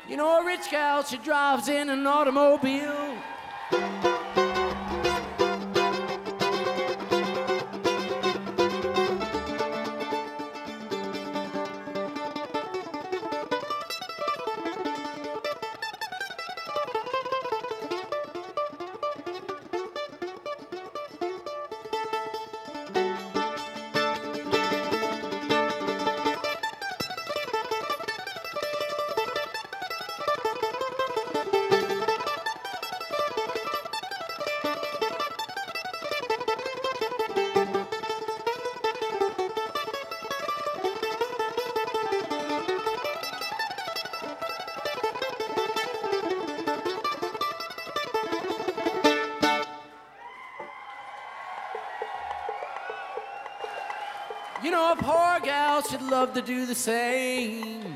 You know, a rich gal, she drives in an automobile. You know, a poor gal should love to do the same.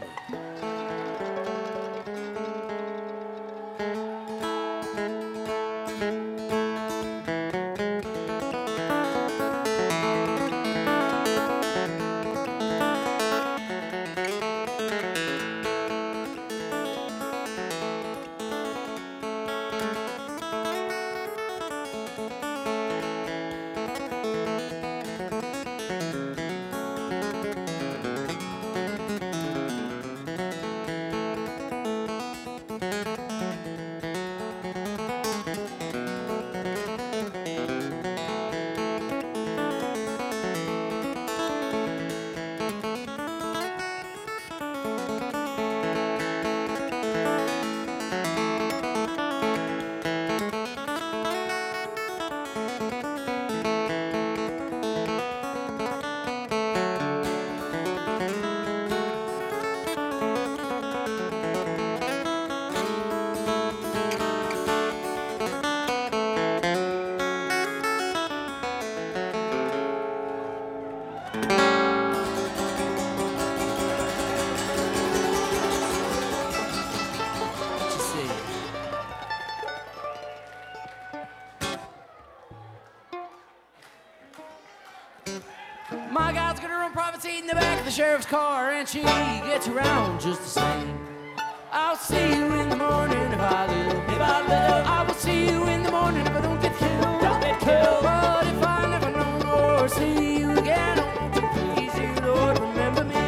My gal's got her own private seat in the back of the sheriff's car, and she gets around just the same. I'll see you in the morning if I live. If I live, I will see you in the morning if I don't get killed. Don't get killed. But if I never no more see you again, I want to please you, Lord, remember me.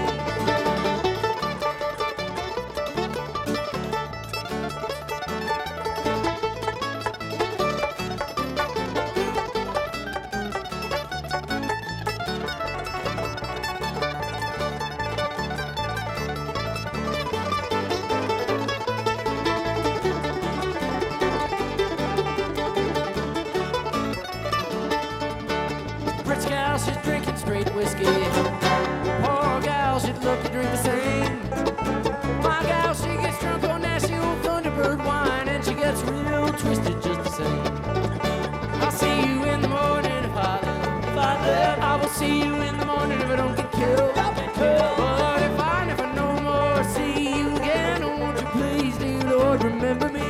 Rich gal, she's drinking straight whiskey. Poor gal, she'd love to drink the same. My gal, she gets drunk on nasty old Thunderbird wine, and she gets real twisted just the same. I'll see you in the morning if I live. If I live, I will see you in the morning if I don't get killed. Don't get killed. But if I never no more see you again, oh, won't you please, dear Lord, remember me.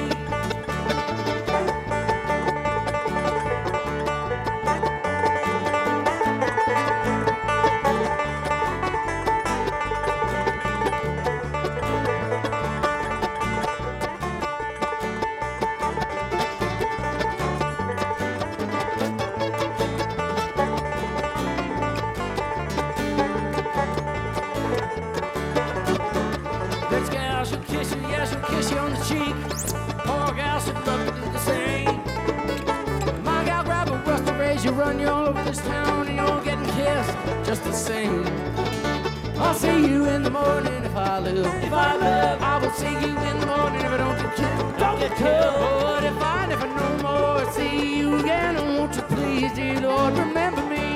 Rich gal, she'll kiss you, yeah, she'll kiss you on the cheek. Poor gal, she'd love to do the same. My gal, grab a rusty razor, run you all over this town, and you're getting kissed just the same. I'll see you in the morning if I live. If I live, I will see you in the morning if I don't get killed. Don't get killed. But if I never no more see you again, oh, won't you please, dear Lord, remember me.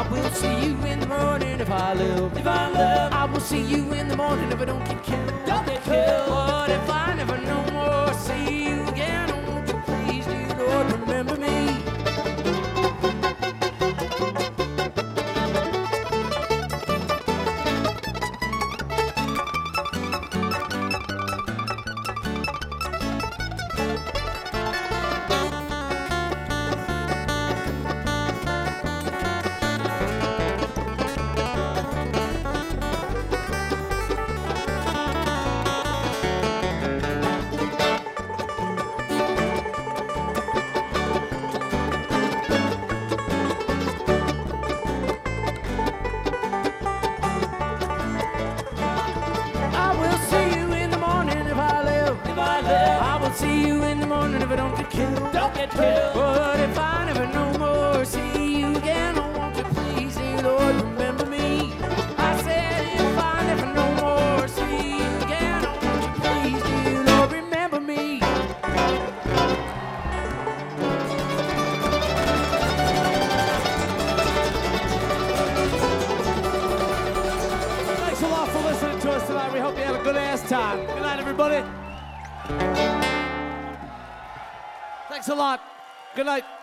I will see you in the morning if I live. If I live, I will see you in the morning if I don't get killed. Don't get killed. But if I never no more see you again, oh, won't you please, dear Lord, remember me? See you in the morning if I don't get killed. Don't get killed. But if I never no more see you again, oh, won't you please, dear Lord, remember me? I said if I never no more see you again, oh, won't you please, dear Lord, remember me? Thanks a lot for listening to us tonight. We hope you had a good ass time. Good night, everybody. Thanks a lot. Good night.